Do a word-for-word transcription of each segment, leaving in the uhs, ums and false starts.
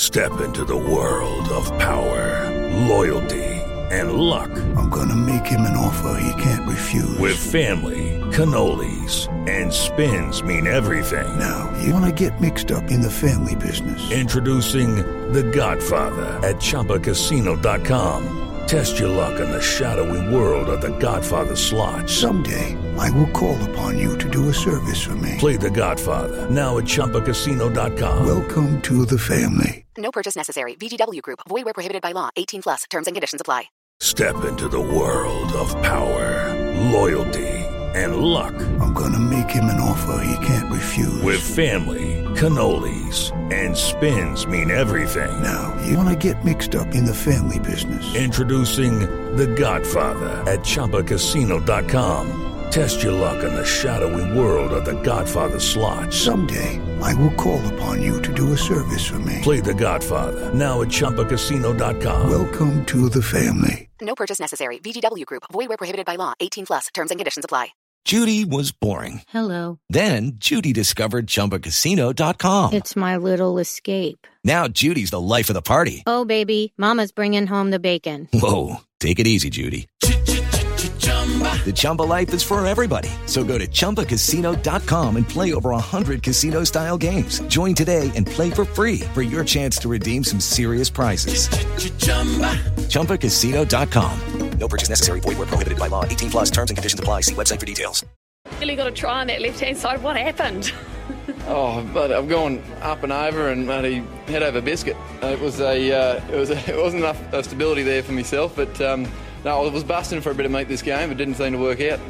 Step into the world of power, loyalty, and luck. I'm gonna make him an offer he can't refuse. With family, cannolis, and spins mean everything. Now, you wanna get mixed up in the family business. Introducing The Godfather at Chumba Casino dot com. Test your luck in the shadowy world of The Godfather slot. Someday, I will call upon you to do a service for me. Play The Godfather, now at Chumba Casino dot com. Welcome to the family. No purchase necessary. V G W Group. Void where prohibited by law. eighteen plus. Terms and conditions apply. Step into the world of power, loyalty, and luck. I'm gonna make him an offer he can't refuse. With family, cannolis, and spins mean everything. Now, you wanna get mixed up in the family business. Introducing The Godfather at Chumba Casino dot com. Test your luck in the shadowy world of The Godfather slot. Someday, I will call upon you to do a service for me. Play The Godfather, now at Chumba Casino dot com. Welcome to the family. No purchase necessary. V G W Group. Void where prohibited by law. eighteen plus. Terms and conditions apply. Judy was boring. Hello. Then Judy discovered Chumba Casino dot com. It's my little escape. Now Judy's the life of the party. Oh, baby, mama's bringing home the bacon. Whoa, take it easy, Judy. The Chumba life is for everybody. So go to Chumba Casino dot com and play over one hundred casino-style games. Join today and play for free for your chance to redeem some serious prizes. Chumba Casino dot com. No purchase necessary. Void where prohibited by law. eighteen plus terms and conditions apply. See website for details. Really got to try on that left-hand side. What happened? Oh, but I've gone up and over and bloody head over biscuit. It was a, uh, it was, a, it wasn't enough uh, stability there for myself, but um, no, I was busting for a bit of meat this game. It didn't seem to work out.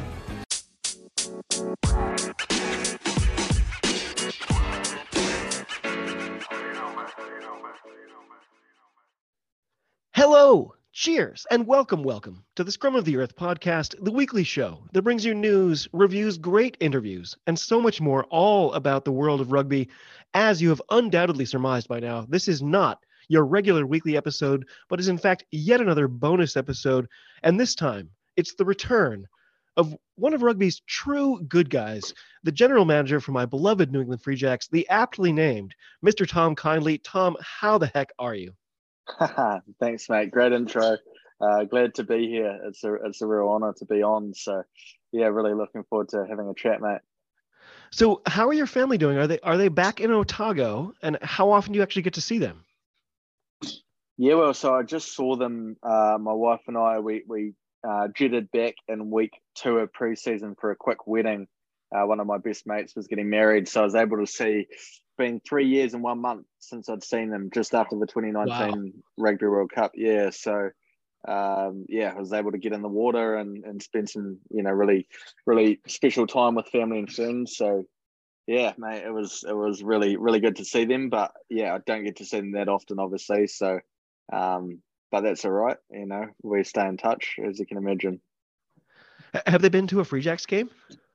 Hello, cheers, and welcome, welcome to the Scrum of the Earth podcast, the weekly show that brings you news, reviews, great interviews, and so much more, all about the world of rugby. As you have undoubtedly surmised by now, this is not your regular weekly episode, but is in fact yet another bonus episode, and this time it's the return of one of rugby's true good guys, the general manager for my beloved New England Free Jacks, the aptly named Mister Tom Kindly. Tom, how the heck are you? Thanks, mate. Great intro. Uh, glad to be here. It's a it's a real honour to be on. So, yeah, really looking forward to having a chat, mate. So, how are your family doing? Are they are they back in Otago? And how often do you actually get to see them? Yeah, well, so I just saw them. Uh, my wife and I, we we uh, jetted back in week two of pre-season for a quick wedding. Uh, one of my best mates was getting married, so I was able to see. Been three years and one month since I'd seen them just after the twenty nineteen wow. Rugby World Cup. Yeah, so um, yeah, I was able to get in the water and, and spend some, you know, really, really special time with family and friends. So yeah, mate, it was it was really, really good to see them. But yeah, I don't get to see them that often, obviously. So, um, but that's all right. You know, we stay in touch, as you can imagine. Have they been to a Free Jacks game?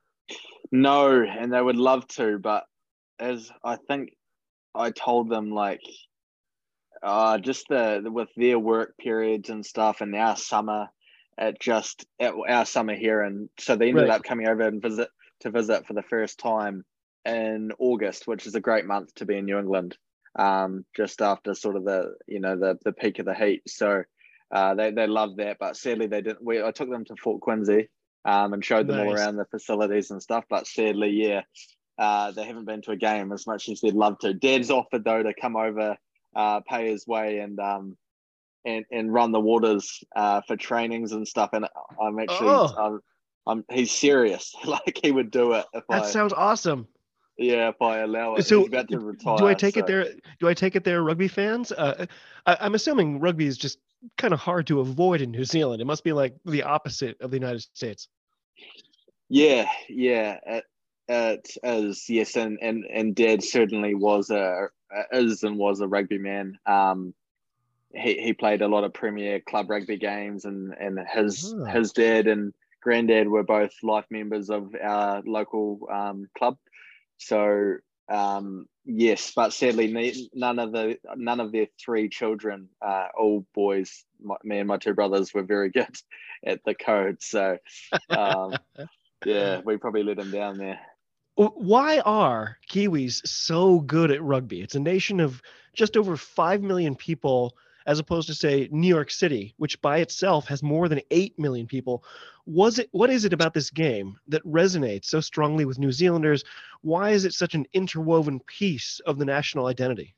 No, and they would love to, but. As I think I told them, like, uh, just the, the with their work periods and stuff, and our summer, at just at our summer here, and so they ended right. up coming over and visit to visit for the first time in August, which is a great month to be in New England, um, just after sort of the you know the the peak of the heat. So uh, they they loved that, but sadly they didn't. We I took them to Fort Quincy, um, and showed them nice. all around the facilities and stuff, but sadly, yeah. Uh, they haven't been to a game as much as they'd love to. Dad's offered though to come over, uh, pay his way, and um, and and run the waters uh, for trainings and stuff. And I'm actually, oh. I'm, I'm, he's serious. Like he would do it if that I. sounds awesome. Yeah, if I allow it. So he's about to retire. Do I take so. it there? Do I take it there? Rugby fans? Uh, I, I'm assuming rugby is just kind of hard to avoid in New Zealand. It must be like the opposite of the United States. Yeah, yeah. It, It is, yes, and, and, and Dad certainly was a is and was a rugby man. Um, he he played a lot of Premier club rugby games, and and his oh. his dad and granddad were both life members of our local um, club. So um, yes, but sadly, none of the none of their three children, uh, all boys, my, me and my two brothers, were very good at the code. So um, yeah, we probably let them down there. Why are Kiwis so good at rugby? It's a nation of just over five million people, as opposed to, say, New York City, which by itself has more than eight million people. Was it, what is it about this game that resonates so strongly with New Zealanders? Why is it such an interwoven piece of the national identity?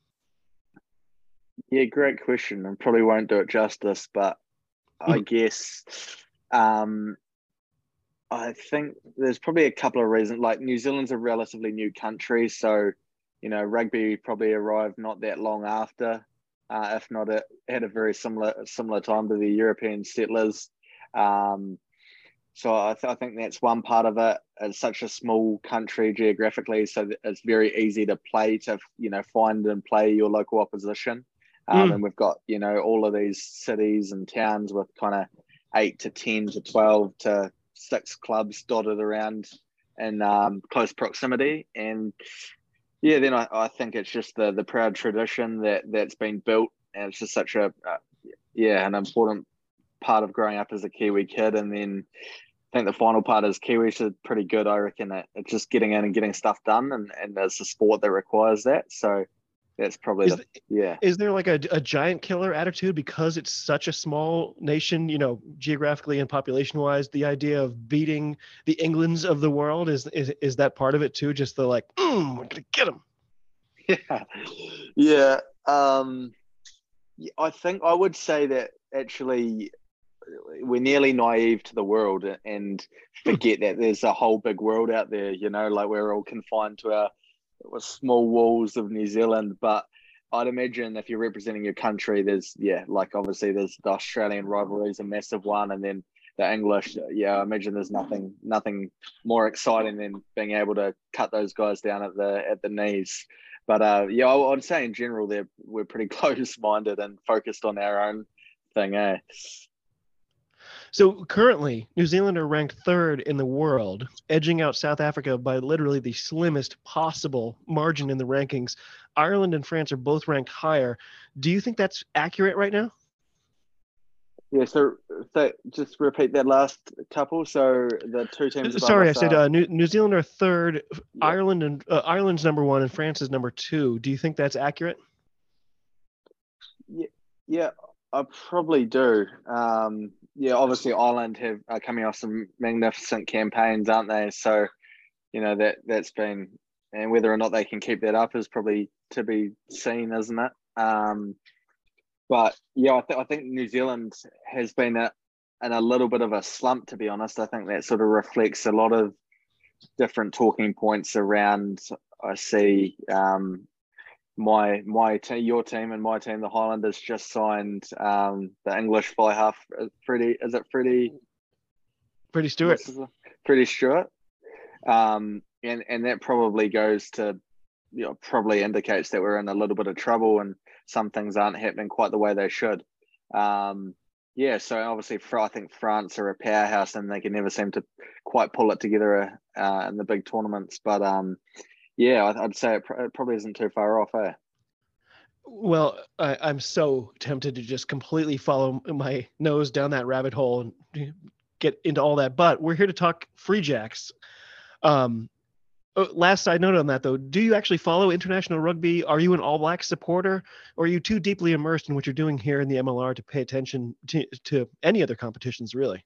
Yeah, great question. I probably won't do it justice, but I guess um, I think there's probably a couple of reasons. Like, New Zealand's a relatively new country, so, you know, rugby probably arrived not that long after. Uh, if not at, at a very similar similar time to the European settlers. Um, so I, th- I think that's one part of it. It's such a small country geographically, so it's very easy to play, to, you know, find and play your local opposition. Um, mm. And we've got, you know, all of these cities and towns with kind of eight to ten to twelve to six clubs dotted around in um, close proximity. And yeah, then I, I think it's just the the proud tradition that that's been built, and it's just such a uh, yeah an important part of growing up as a Kiwi kid. And then I think the final part is Kiwis are pretty good, I reckon. It, it's just getting in and getting stuff done, and, and it's a sport that requires that. So that's probably is, the yeah. Is there like a, a giant killer attitude because it's such a small nation, you know, geographically and population wise? The idea of beating the Englands of the world, is is is that part of it too? Just the like, mm, we're gonna get them. Yeah, yeah. Um, I think I would say that actually we're nearly naive to the world and forget that there's a whole big world out there. You know, like we're all confined to our with small walls of New Zealand. But I'd imagine if you're representing your country, there's yeah, like obviously there's the Australian rivalry is a massive one, and then the English. Yeah, I imagine there's nothing nothing more exciting than being able to cut those guys down at the at the knees. But uh, yeah, I would say in general, they're we're pretty close-minded and focused on our own thing, eh? So currently, New Zealand are ranked third in the world, edging out South Africa by literally the slimmest possible margin in the rankings. Ireland and France are both ranked higher. Do you think that's accurate right now? Yeah, so, so just repeat that last couple. So the two teams. Sorry, I said uh, New, New Zealand are third, yeah. Ireland and uh, Ireland's number one, and France is number two. Do you think that's accurate? Yeah, yeah, I probably do. Um, yeah, obviously Ireland have are coming off some magnificent campaigns, aren't they? So, you know, that that's been, and whether or not they can keep that up is probably to be seen, isn't it? Um, But yeah, I, th- I think New Zealand has been a, in a little bit of a slump, to be honest. I think that sort of reflects a lot of different talking points around. I see um, my my te- your team and my team, the Highlanders, just signed um, the English fly half. Freddie, is it Freddie? Freddie Stewart. Freddie Stewart, um, and and that probably goes to, you know, probably indicates that we're in a little bit of trouble and some things aren't happening quite the way they should. Um, yeah, so obviously I think France are a powerhouse and they can never seem to quite pull it together uh, in the big tournaments. But um, yeah, I'd say it, pr- it probably isn't too far off, eh? Well, I, I'm so tempted to just completely follow my nose down that rabbit hole and get into all that. But we're here to talk Free Jacks. Um, Oh, last side note on that, though, do you actually follow international rugby? Are you an All Blacks supporter, or are you too deeply immersed in what you're doing here in the M L R to pay attention to, to any other competitions, really?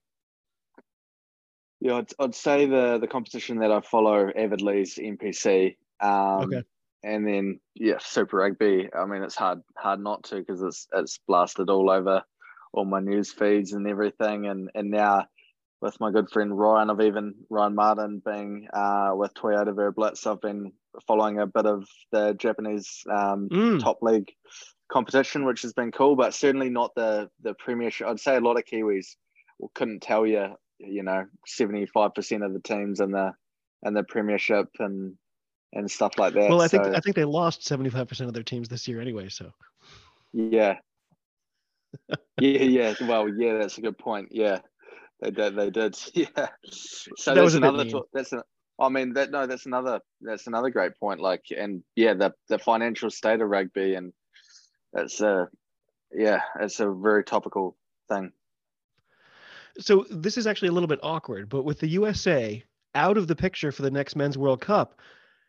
Yeah, I'd, I'd say the the competition that I follow avidly is N P C. Um, okay. And then, yeah, Super Rugby. I mean, it's hard hard not to because it's it's blasted all over all my news feeds and everything. And, and now, with my good friend Ryan, I've even Ryan Martin being uh, with Toyota Verblitz, I've been following a bit of the Japanese um, mm. top league competition, which has been cool, but certainly not the the Premiership. I'd say a lot of Kiwis couldn't tell you, you know, seventy-five percent of the teams in the in the Premiership and and stuff like that. Well, I think so, I think they lost seventy-five percent of their teams this year anyway. So yeah, yeah, yeah. Well, yeah, that's a good point. Yeah. They did. They did. Yeah. So that that's another. mean. That's. A, I mean that. No, that's another. That's another great point. Like, and yeah, the the financial state of rugby, and it's a, yeah, it's a very topical thing. So this is actually a little bit awkward, but with the U S A out of the picture for the next Men's World Cup,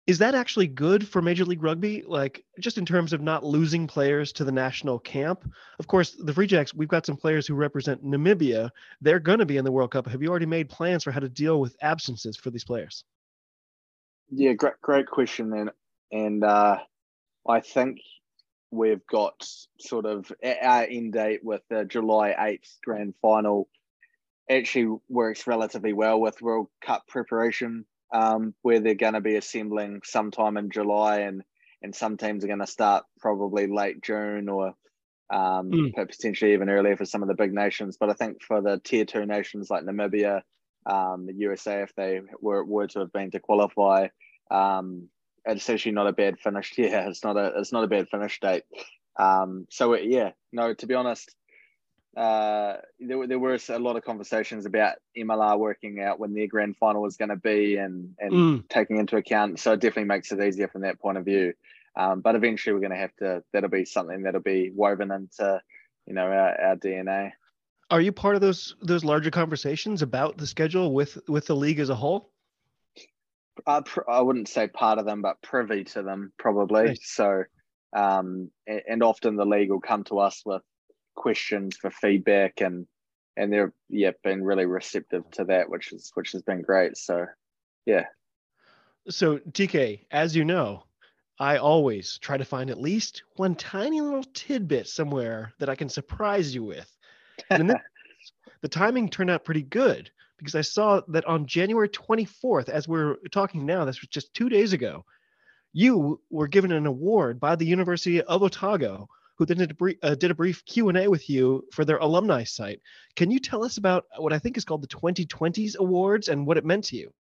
Is that actually good for Major League Rugby? Like, just in terms of not losing players to the national camp? Of course, the Free Jacks, we've got some players who represent Namibia. They're going to be in the World Cup. Have you already made plans for how to deal with absences for these players? Yeah, great, great question. And, and uh, I think we've got sort of our end date with the July eighth grand final actually works relatively well with World Cup preparation. Um, where they're going to be assembling sometime in July, and and some teams are going to start probably late June or um, mm. potentially even earlier for some of the big nations. But I think for the tier two nations like Namibia, um, the U S A, if they were, were to have been to qualify, um, it's actually not a bad finish. Yeah, it's not a it's not a bad finish date. Um, so yeah, no, to be honest, uh, there, there were a lot of conversations about M L R working out when their grand final was going to be and, and mm. taking into account. So it definitely makes it easier from that point of view. Um, but eventually we're going to have to, that'll be something that'll be woven into, you know, our, our D N A. Are you part of those, those larger conversations about the schedule with, with the league as a whole? Uh, pr- I wouldn't say part of them, but privy to them probably. Nice. So, um, and, and often the league will come to us with questions for feedback, and and they're yeah been really receptive to that, which is which has been great. So yeah. So T K, as you know, I always try to find at least one tiny little tidbit somewhere that I can surprise you with. And in this, the timing turned out pretty good because I saw that on January twenty-fourth, as we're talking now, this was just two days ago, you were given an award by the University of Otago, who then did a, brief, uh, did a brief Q and A with you for their alumni site. Can you tell us about what I think is called the twenty twenties Awards and what it meant to you?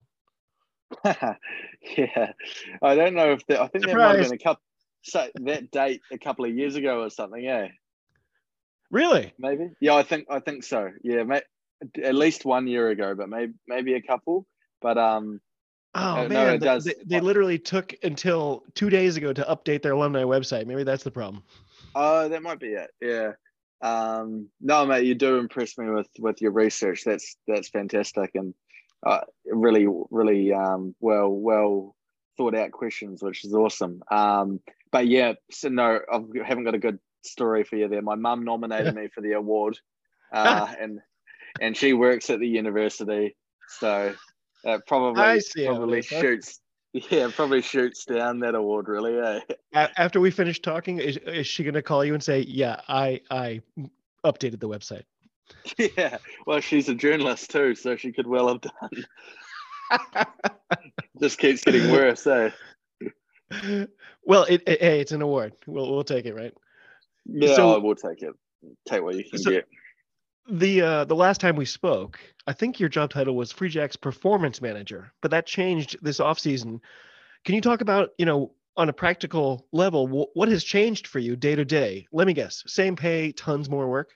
Yeah, I don't know if that, I think Surprise. That might have been a couple, so that date a couple of years ago or something. Yeah. Really? Maybe. Yeah, I think I think so. Yeah, may, at least one year ago, but maybe maybe a couple. But um, oh uh, man, no, it they, does. They, they literally took until two days ago to update their alumni website. Maybe that's the problem. Oh, that might be it. Yeah. Um, no, mate, you do impress me with with your research. That's that's fantastic, and uh, really, really um, well well thought out questions, which is awesome. Um, but yeah, so no, I haven't got a good story for you there. My mum nominated me for the award, uh, and and she works at the university, so uh, probably I see probably shoots. Yeah, probably shoots down that award, really. Eh? After we finish talking, is, is she going to call you and say, yeah, I I updated the website? Yeah, well, she's a journalist too, so she could well have done. Just keeps getting worse, eh? Well, it, it, hey, it's an award. We'll we'll take it, right? Yeah, so, I will take it. Take what you can so get. The uh, the last time we spoke, I think your job title was Free Jacks Performance Manager, but that changed this offseason. Can you talk about, you know, on a practical level, w- what has changed for you day to day? Let me guess. Same pay, tons more work?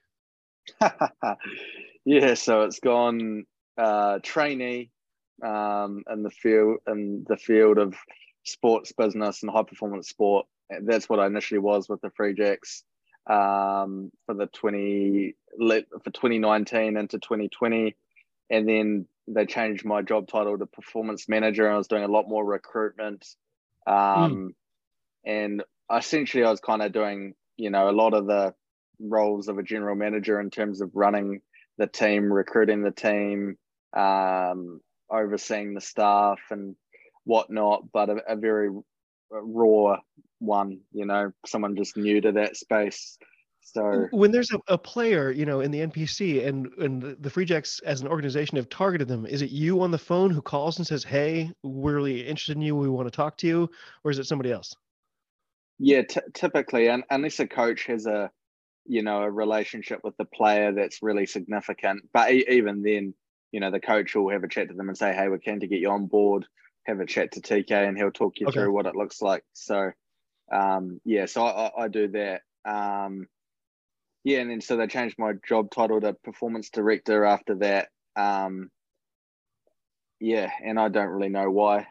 Yeah, so it's gone uh, trainee um, in the field in the field of sports business and high performance sport. That's what I initially was with the Free Jacks. Um, for the twenty for twenty nineteen into twenty twenty, and then they changed my job title to performance manager, and I was doing a lot more recruitment. Um, mm. And essentially, I was kind of doing, you know, a lot of the roles of a general manager in terms of running the team, recruiting the team, um, overseeing the staff and whatnot, but a, a very raw one, you know, someone just new to that space. So when there's a, a player, you know, in the N P C and and the Free Jacks as an organization have targeted them, is it you on the phone who calls and says, hey, we're really interested in you, we want to talk to you, or is it somebody else? Yeah, t- typically, and unless a coach has a, you know, a relationship with the player that's really significant, but e- even then, you know, the coach will have a chat to them and say, hey, we're keen to get you on board, have a chat to T K and he'll talk you okay. through what it looks like. So um yeah so I, I do that. um yeah and then so they changed my job title to performance director after that. um yeah and I don't really know why.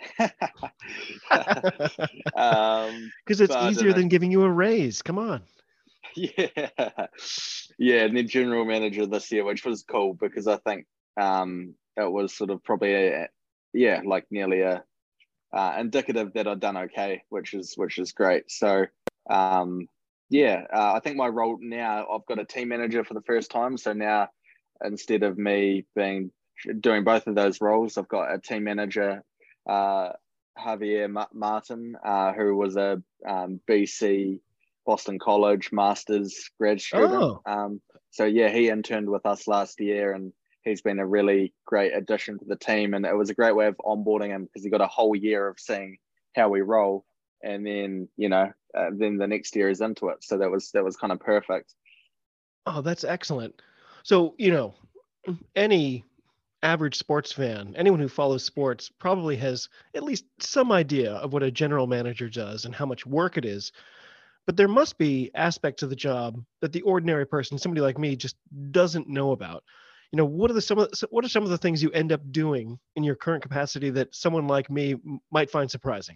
um because it's easier than giving you a raise. Come on. Yeah yeah and then general manager this year, which was cool because I think um it was sort of probably a, yeah like nearly a uh, indicative that I've done okay, which is which is great. So um, yeah, uh, I think my role now, I've got a team manager for the first time. So now instead of me being doing both of those roles, I've got a team manager, uh, Javier Ma- Martin, uh, who was a um, B C Boston College master's grad student. Oh. Um, so yeah, he interned with us last year, and he's been a really great addition to the team. And it was a great way of onboarding him because he got a whole year of seeing how we roll, and then you know, uh, then the next year is into it. So that was that was kind of perfect. Oh, that's excellent. So you know, any average sports fan, anyone who follows sports, probably has at least some idea of what a general manager does and how much work it is. But there must be aspects of the job that the ordinary person, somebody like me, just doesn't know about. You know, what are the some of the, what are some of the things you end up doing in your current capacity that someone like me might find surprising?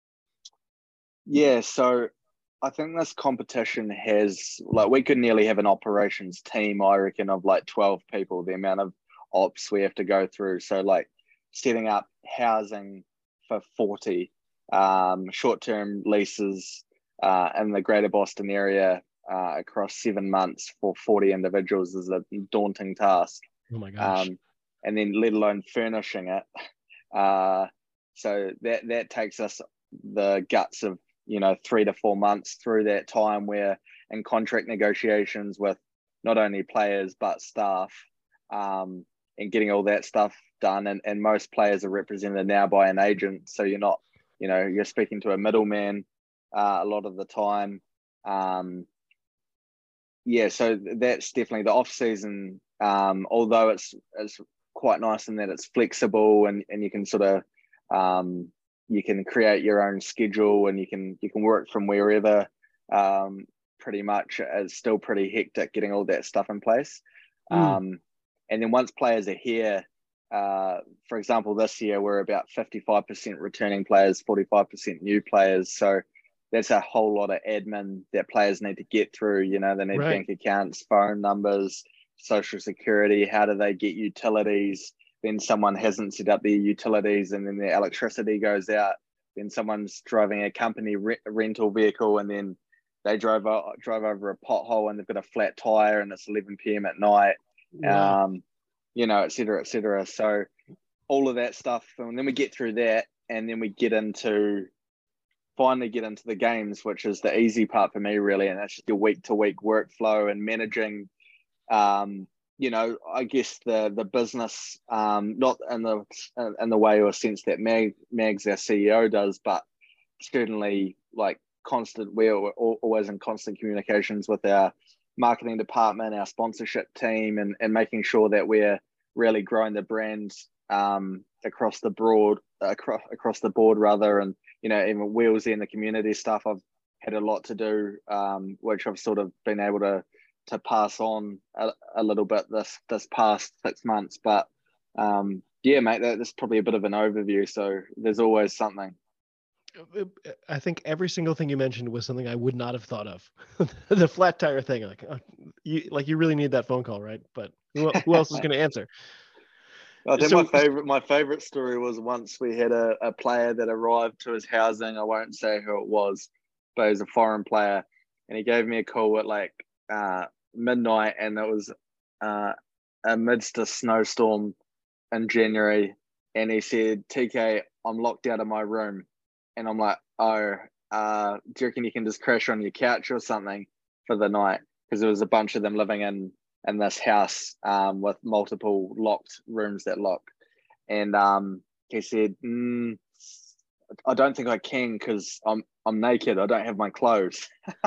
Yeah, so I think this competition has, like, we could nearly have an operations team, I reckon, of like twelve people, the amount of ops we have to go through. So like setting up housing for forty, um, short-term leases uh, in the greater Boston area uh, across seven months for forty individuals is a daunting task. Oh my gosh. Um, and then let alone furnishing it. Uh, so that, that takes us the guts of, you know, three to four months through that time where in contract negotiations with not only players but staff, um, and getting all that stuff done. And, and most players are represented now by an agent. So you're not, you know, you're speaking to a middleman uh, a lot of the time. Um, yeah, so that's definitely the off season. Um, although it's it's quite nice in that it's flexible and, and you can sort of um, you can create your own schedule and you can you can work from wherever. Um, pretty much, it's still pretty hectic getting all that stuff in place. Mm. Um, And then once players are here, uh, for example, this year we're about fifty-five percent returning players, forty-five percent new players. So that's a whole lot of admin that players need to get through. You know, they need Right. bank accounts, phone numbers, social security. How do they get utilities? Then someone hasn't set up their utilities and then their electricity goes out. Then someone's driving a company re- rental vehicle and then they drove, o- drove over a pothole and they've got a flat tire and it's eleven p.m. at night. Wow. Um, you know, et cetera, et cetera. So all of that stuff, and then we get through that, and then we get into finally get into the games, which is the easy part for me, really, and that's just your week to week workflow and managing. Um, you know, I guess the the business, um, not in the in the way or sense that Mag Mags, our C E O, does, but certainly like constant. We're always in constant communications with our marketing department, our sponsorship team, and, and making sure that we're really growing the brands um, across the broad, across across the board rather. And, you know, even Wheelsy and the community stuff, I've had a lot to do, um, which I've sort of been able to to pass on a, a little bit this this past six months. But um, yeah, mate, that, that's probably a bit of an overview. So there's always something. I think every single thing you mentioned was something I would not have thought of. The flat tire thing, like, uh, you like you really need that phone call, right? But who, who else is going to answer? I think So- my favorite my favorite story was once we had a, a player that arrived to his housing. I won't say who it was, but he was a foreign player, and he gave me a call at like uh, midnight, and it was uh, amidst a snowstorm in January, and he said, "T K, I'm locked out of my room." And I'm like, oh, uh, do you reckon you can just crash on your couch or something for the night? Because there was a bunch of them living in in this house um, with multiple locked rooms that lock. And um, he said, mm, I don't think I can because I'm I'm naked. I don't have my clothes.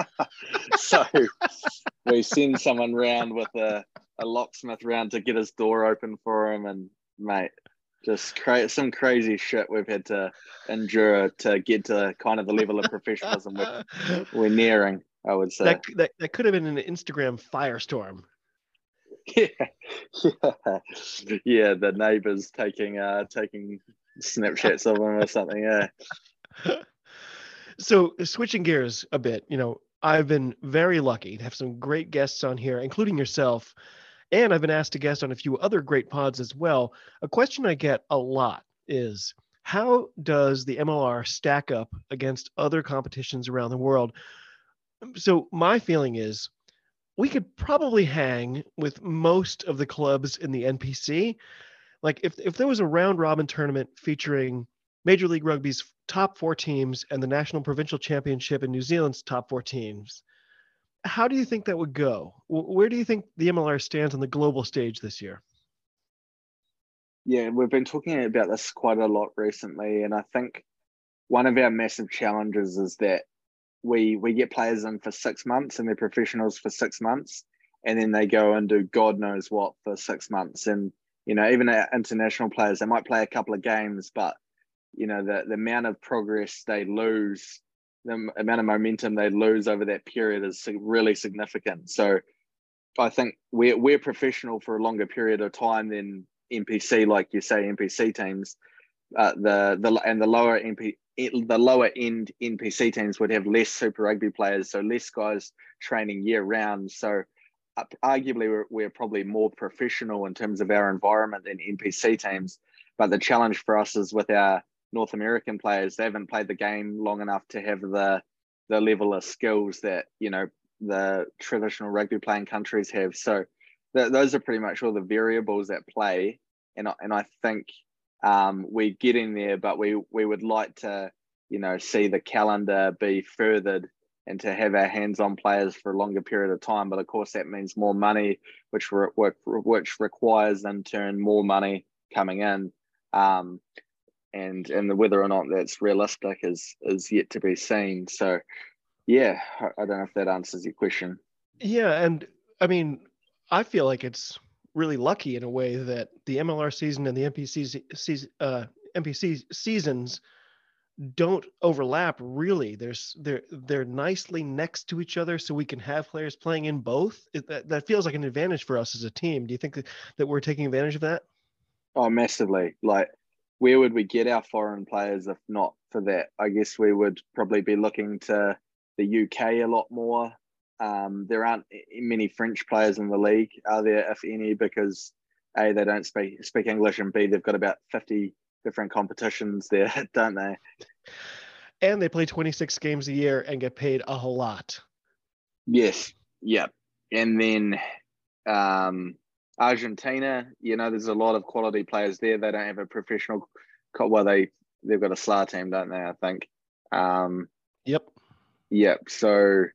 So we send someone round with a, a locksmith round to get his door open for him. And mate, just cra- some crazy shit we've had to endure to get to kind of the level of professionalism we're, we're nearing, I would say. That, that that could have been an Instagram firestorm. Yeah, yeah, yeah. The neighbors taking uh taking Snapchats of them or something. Yeah. So switching gears a bit, you know, I've been very lucky to have some great guests on here, including yourself. And I've been asked to guest on a few other great pods as well. A question I get a lot is, How does the M L R stack up against other competitions around the world? So my feeling is we could probably hang with most of the clubs in the N P C. Like if, if there was a round robin tournament featuring Major League Rugby's top four teams and the National Provincial Championship in New Zealand's top four teams, how do you think that would go? Where do you think the M L R stands on the global stage this year? Yeah, we've been talking about this quite a lot recently, and I think one of our massive challenges is that we we get players in for six months and they're professionals for six months, and then they go and do God knows what for six months. And, you know, even our international players, they might play a couple of games, but, you know, the, the amount of progress they lose, the amount of momentum they lose over that period is really significant. So I think we're, we're professional for a longer period of time than N P C, like you say, N P C teams. Uh, the the and the lower N P the lower end N P C teams would have less Super Rugby players, so less guys training year round. So uh, arguably we're, we're probably more professional in terms of our environment than N P C teams. But the challenge for us is with our North American players, they haven't played the game long enough to have the the level of skills that, you know, the traditional rugby playing countries have. So th- those are pretty much all the variables at play. And I, and I think um, we're getting there, but we, we would like to, you know, see the calendar be furthered and to have our hands-on players for a longer period of time. But of course, that means more money, which re- which requires in turn more money coming in. Um, and and whether or not that's realistic is is yet to be seen. So, yeah, I don't know if that answers your question. Yeah, and I mean, I feel like it's really lucky in a way that the M L R season and the N P C season, uh, N P C seasons don't overlap really. There's they're they're nicely next to each other, so we can have players playing in both. It, that that feels like an advantage for us as a team. Do you think that, that we're taking advantage of that? Oh, massively. Like, where would we get our foreign players if not for that? I guess we would probably be looking to the U K a lot more. Um, there aren't many French players in the league, are there, if any, because A, they don't speak speak English, and B, they've got about fifty different competitions there, don't they? And they play twenty-six games a year and get paid a whole lot. Yes, yeah. And then um, Argentina, you know, there's a lot of quality players there. They don't have a professional, well, they, they've got a S L A team, don't they, I think? Um, yep. Yep, so...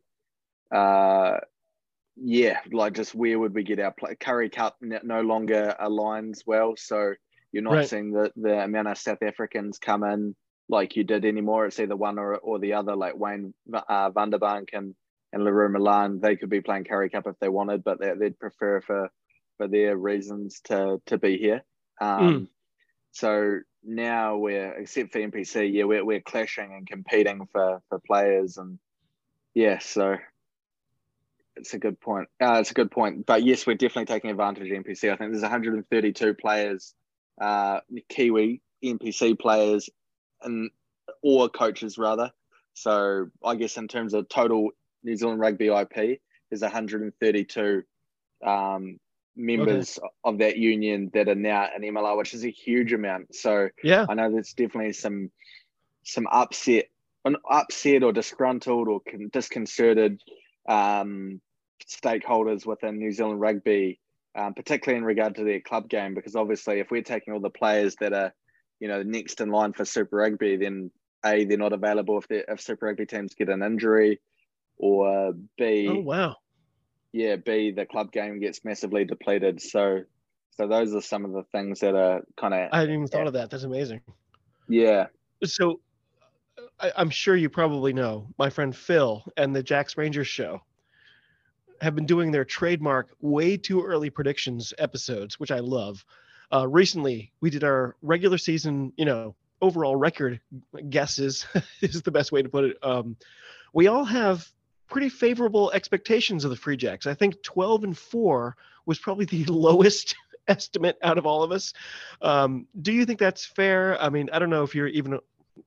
Uh, yeah, like just where would we get our play? Curry Cup no longer aligns well, so you're not right. seeing the, the amount of South Africans come in like you did anymore. It's either one or or the other. Like Wayne uh, Vanderbank and and Leroux Milan, they could be playing Curry Cup if they wanted, but they, they'd prefer for for their reasons to to be here. Um, mm. So now we're, except for N P C, yeah, we're we're clashing and competing for for players, and yeah, so. It's a good point. Uh, it's a good point. But yes, we're definitely taking advantage of N P C. I think there's one hundred thirty-two players, uh, Kiwi N P C players, and or coaches rather. So I guess in terms of total New Zealand Rugby I P, there's one hundred thirty-two um, members okay. of that union that are now in M L R, which is a huge amount. So yeah, I know there's definitely some some upset, an upset or disgruntled or con- disconcerted. Um, stakeholders within New Zealand Rugby, um, particularly in regard to their club game, because obviously if we're taking all the players that are, you know, next in line for Super Rugby, then A, they're not available if they if Super Rugby teams get an injury, or B, oh wow, yeah, B, the club game gets massively depleted. So, so those are some of the things that are kind of. I hadn't even thought of that. That's amazing. Yeah. So, I, I'm sure you probably know my friend Phil and the Jacks Rangers show have been doing their trademark way too early predictions episodes, which I love. Uh, recently, we did our regular season, you know, overall record guesses is the best way to put it. Um, we all have pretty favorable expectations of the Free Jacks. I think twelve and four was probably the lowest estimate out of all of us. Um, do you think that's fair? I mean, I don't know if you're even,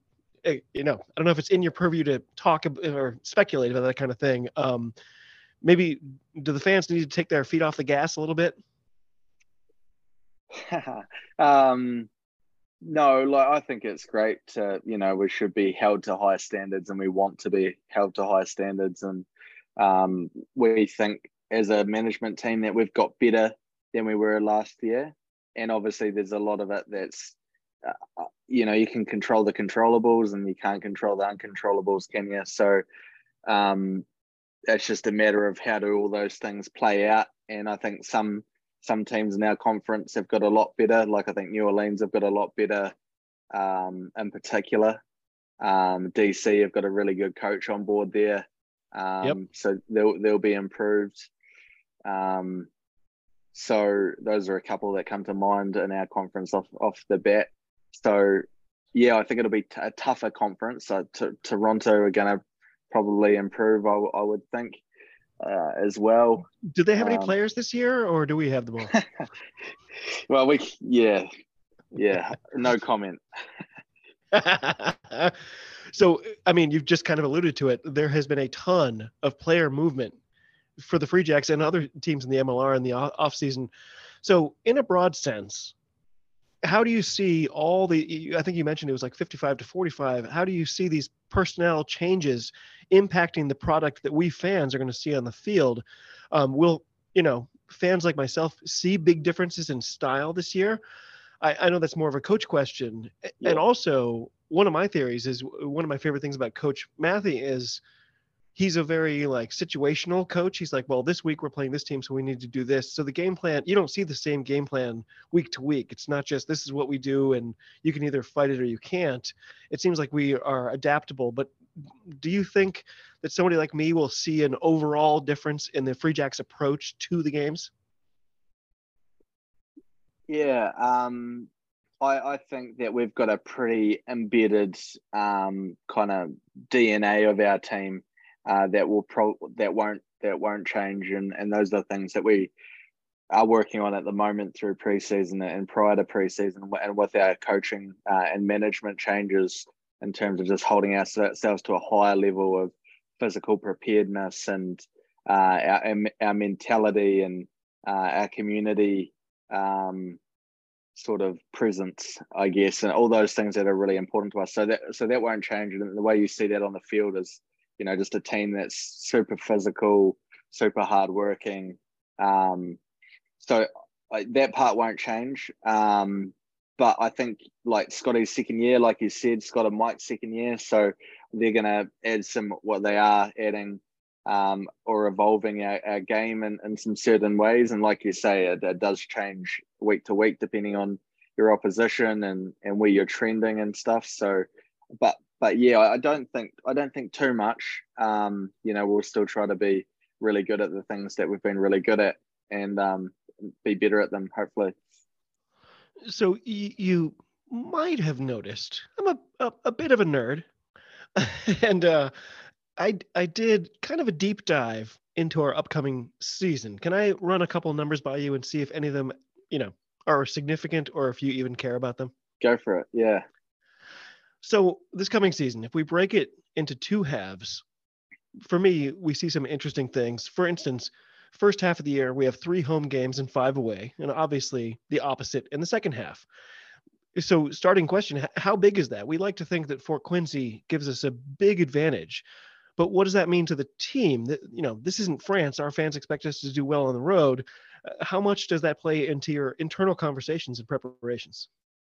you know, I don't know if it's in your purview to talk or speculate about that kind of thing. Um, Maybe do the fans need to take their feet off the gas a little bit? um, No, like I think it's great to, you know, we should be held to high standards and we want to be held to high standards. And um, we think as a management team that we've got better than we were last year. And obviously there's a lot of it that's, uh, you know, you can control the controllables and you can't control the uncontrollables, can you? So um, it's just a matter of how do all those things play out. And I think some Some teams in our conference have got a lot better. Like I think New Orleans have got a lot better um, in particular. Um, D C have got a really good coach on board there. Um, Yep. So they'll, they'll be improved. Um, so those are a couple that come to mind in our conference off, off the bat. So, yeah, I think it'll be t- a tougher conference. So t- Toronto are going to probably improve, I, w- I would think. Uh, as well. Do they have any Um, players this year, or do we have them all? well, we yeah, yeah, no comment. So, I mean, you've just kind of alluded to it. There has been a ton of player movement for the Free Jacks and other teams in the M L R in the off season. So, in a broad sense, how do you see all the, I think you mentioned it was like fifty-five to forty-five. How do you see these personnel changes impacting the product that we fans are going to see on the field? Um, will, you know, fans like myself see big differences in style this year? I, I know that's more of a coach question. Yeah. And also, one of my theories is one of my favorite things about Coach Mathy is he's a very like situational coach. He's like, well, this week we're playing this team, so we need to do this. So the game plan, you don't see the same game plan week to week. It's not just this is what we do and you can either fight it or you can't. It seems like we are adaptable. But do you think that somebody like me will see an overall difference in the Free Jacks approach to the games? Yeah, um, I, I think that we've got a pretty embedded um, kind of D N A of our team. Uh, that will pro that won't that won't change, and and those are things that we are working on at the moment through preseason and prior to preseason, and with our coaching uh, and management changes in terms of just holding ourselves to a higher level of physical preparedness and uh, our our mentality and uh, our community um, sort of presence, I guess, and all those things that are really important to us. So that so that won't change, and the way you see that on the field is, you know, just a team that's super physical, super hardworking. Um, so like, that part won't change. Um, but I think like Scotty's second year, like you said, Scott and Mike's second year, so they're going to add some, what they are adding um, or evolving our, our game in, in some certain ways. And like you say, it, it does change week to week depending on your opposition and, and where you're trending and stuff. So, but But yeah, I don't think I don't think too much. Um, you know, we'll still try to be really good at the things that we've been really good at, and um, be better at them, hopefully. So y- you might have noticed I'm a a, a bit of a nerd, and uh, I I did kind of a deep dive into our upcoming season. Can I run a couple numbers by you and see if any of them, you know, are significant or if you even care about them? Go for it. Yeah. So this coming season, if we break it into two halves, for me, we see some interesting things. For instance, first half of the year, we have three home games and five away, and obviously the opposite in the second half. So starting question, how big is that? We like to think that Fort Quincy gives us a big advantage, but what does that mean to the team? That, you know, this isn't France. Our fans expect us to do well on the road. Uh, how much does that play into your internal conversations and preparations?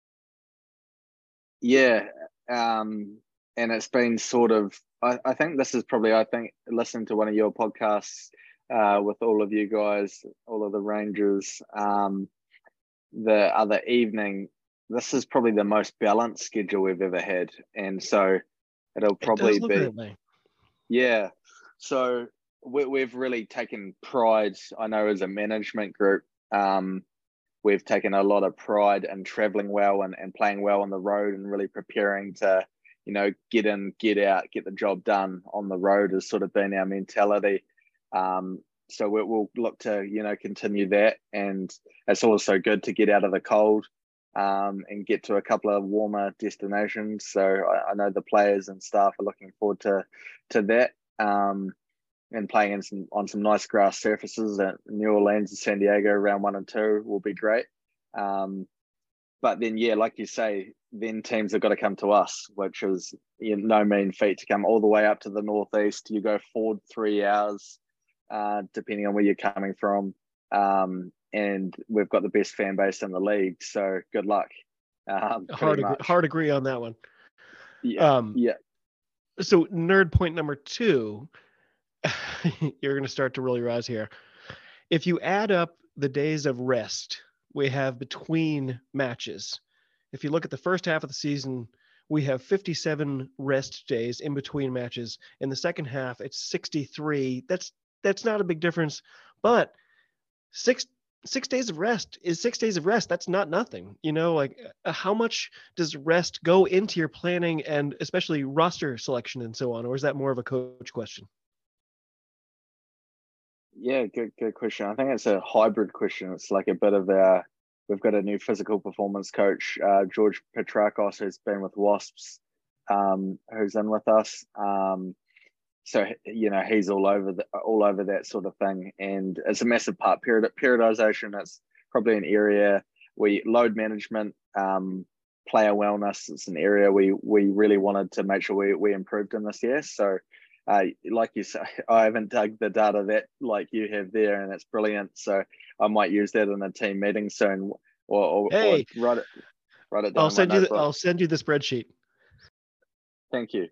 Yeah. Um, and it's been sort of, I, I think this is probably, I think, listening to one of your podcasts uh, with all of you guys, all of the Rangers, um, the other evening, this is probably the most balanced schedule we've ever had. And so it'll probably it be, be. Yeah. So we, we've really taken pride, I know, as a management group, um, we've taken a lot of pride in traveling well and, and playing well on the road and really preparing to, you know, get in, get out, get the job done on the road has sort of been our mentality. Um, so we, we'll look to, you know, continue that. And it's also good to get out of the cold um, and get to a couple of warmer destinations. So I, I know the players and staff are looking forward to, to that. Um, and playing in some on some nice grass surfaces at New Orleans and San Diego round one and two will be great. Um, but then, yeah, like you say, then teams have got to come to us, which is, you know, no mean feat to come all the way up to the northeast. You go forward three hours, uh, depending on where you're coming from. Um, and we've got the best fan base in the league. So good luck. Um, hard, agree, hard agree on that one. Yeah. Um, yeah. So nerd point number two, you're going to start to roll your eyes here. If you add up the days of rest we have between matches, if you look at the first half of the season, we have fifty-seven rest days in between matches. In the second half, it's sixty-three. That's that's not a big difference, but six six days of rest is six days of rest. That's not nothing. You know, like how much does rest go into your planning and especially roster selection and so on, or is that more of a coach question? Yeah, good good question. I think it's a hybrid question. It's like a bit of a, we've got a new physical performance coach, uh, George Petrakos, who's been with Wasps, um, who's in with us. Um, so, you know, he's all over the, all over that sort of thing. And it's a massive part. Period, periodization, it's probably an area we load management, um, player wellness. It's an area we we really wanted to make sure we, we improved in this year. So, Uh, like you say, I haven't dug the data that like you have there, and it's brilliant. So I might use that in a team meeting soon, or, or, hey, or write it, write it down. I'll send you. The, I'll send you the spreadsheet. Thank you.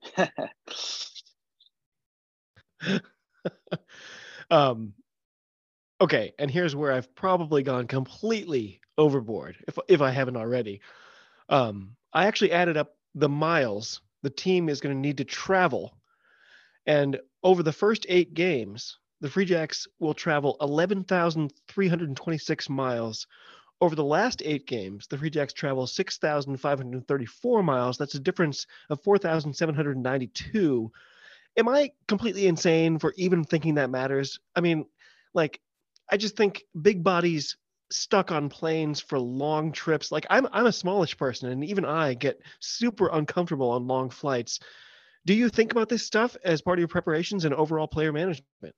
um, okay, and here's where I've probably gone completely overboard, if if I haven't already. Um, I actually added up the miles the team is going to need to travel. And over the first eight games, the Free Jacks will travel eleven thousand three hundred twenty-six miles. Over the last eight games, the Free Jacks travel six thousand five hundred thirty-four miles. That's a difference of four thousand seven hundred ninety-two. Am I completely insane for even thinking that matters? I mean, like, I just think big bodies stuck on planes for long trips. Like, I'm I'm a smallish person, and even I get super uncomfortable on long flights. Do you think about this stuff as part of your preparations and overall player management?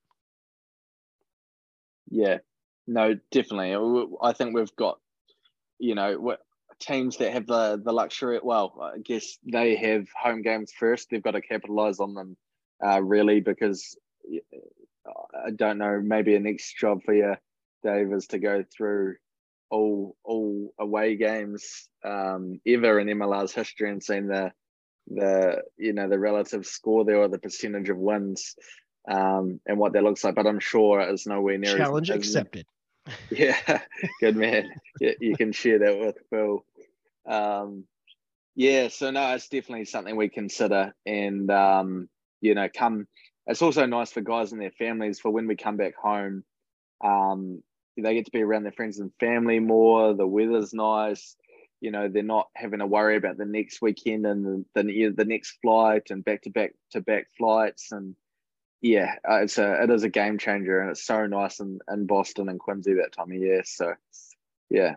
Yeah, no, definitely. I think we've got, you know, teams that have the, the luxury. Well, I guess they have home games first. They've got to capitalize on them, uh, really, because I don't know, maybe a next job for you, Dave, is to go through all all away games um, ever in M L R's history and seeing the the you know the relative score there or the percentage of wins um and what that looks like, but I'm sure it's nowhere near challenge as, accepted. Yeah, good man. Yeah, you can share that with Phil. Um yeah, so no, it's definitely something we consider, and um you know come it's also nice for guys and their families, for when we come back home, um they get to be around their friends and family more. The weather's nice. You know, they're not having to worry about the next weekend and the the, the next flight and back to back to back flights. And yeah, uh, it's a it is a game changer, and it's so nice in, in Boston and Quincy that time of year. So yeah.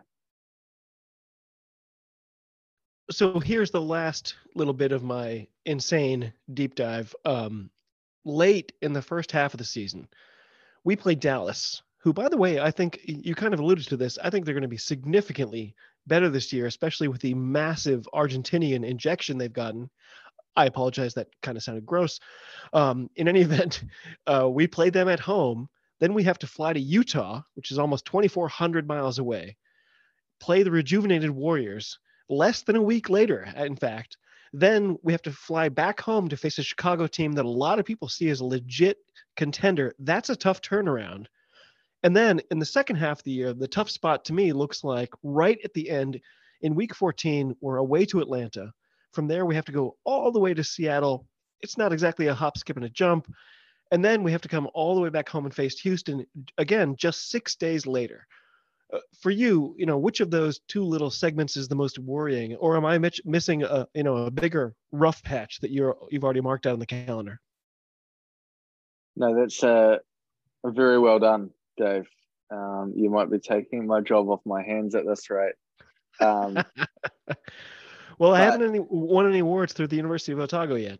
So here's the last little bit of my insane deep dive. Um, late in the first half of the season, we played Dallas, who, by the way, I think you kind of alluded to this. I think they're going to be significantly better this year, especially with the massive Argentinian injection they've gotten. I apologize, that kind of sounded gross. Um, in any event, uh, we played them at home. Then we have to fly to Utah, which is almost twenty-four hundred miles away, play the rejuvenated Warriors less than a week later, in fact. Then we have to fly back home to face a Chicago team that a lot of people see as a legit contender. That's a tough turnaround. And then in the second half of the year, the tough spot to me looks like right at the end in week fourteen, we're away to Atlanta. From there, we have to go all the way to Seattle. It's not exactly a hop, skip, and a jump. And then we have to come all the way back home and face Houston again, just six days later. Uh, for you, you know, which of those two little segments is the most worrying, or am I mitch- missing a, you know, a bigger rough patch that you're, you've already marked out on the calendar? No, that's uh, very well done, Dave. Um, you might be taking my job off my hands at this rate. Um, well, I but, haven't any, won any awards through the University of Otago yet.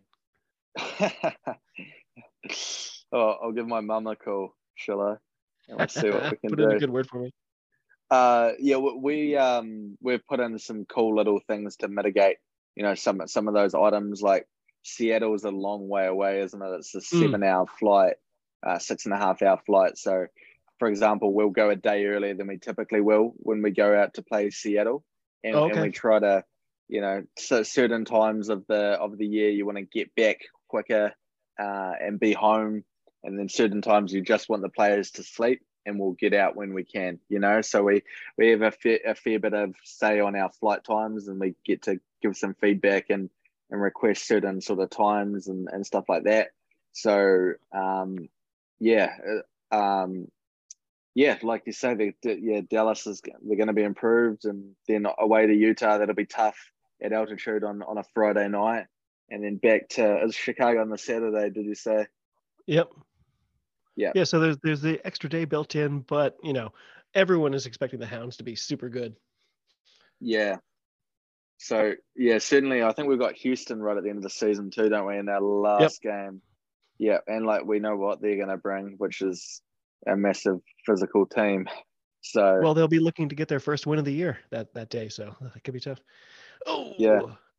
oh, I'll give my mum a call, shall I? And we'll see what we can Put do. in a good word for me. Uh, yeah, we we, um we've put in some cool little things to mitigate, you know, some some of those items. Like Seattle's a long way away, isn't it? It's a seven hour flight, uh, six and a half hour flight. So, for example, we'll go a day earlier than we typically will when we go out to play Seattle, and, Oh, okay. and we try to, you know, so certain times of the of the year you want to get back quicker uh, and be home, and then certain times you just want the players to sleep, and we'll get out when we can, you know. So we we have a fair, a fair bit of say on our flight times, and we get to give some feedback and and request certain sort of times and, and stuff like that. So um, yeah, um, yeah, like you say, the, the, yeah, Dallas is they're going to be improved, and then away to Utah, that'll be tough at altitude on, on a Friday night, and then back to is Chicago on the Saturday. Did you say? Yep. Yeah. Yeah. So there's there's the extra day built in, but you know, everyone is expecting the Hounds to be super good. Yeah. So yeah, certainly, I think we've got Houston right at the end of the season too, don't we? In our last yep. game. Yeah, and like we know what they're going to bring, which is a massive physical team. So well, they'll be looking to get their first win of the year that, that day, so that could be tough. Oh yeah.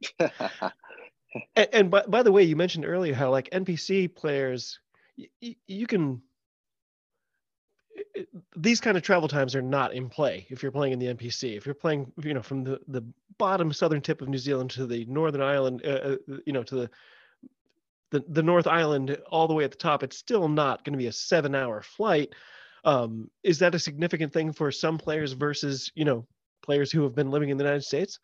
and, and by, by the way, you mentioned earlier how like N P C players, y- you can these kind of travel times are not in play if you're playing in the N P C. If you're playing, you know, from the, the bottom southern tip of New Zealand to the northern island, uh, you know, to the, the the North Island all the way at the top, it's still not going to be a seven hour flight. Um, is that a significant thing for some players versus, you know, players who have been living in the United States?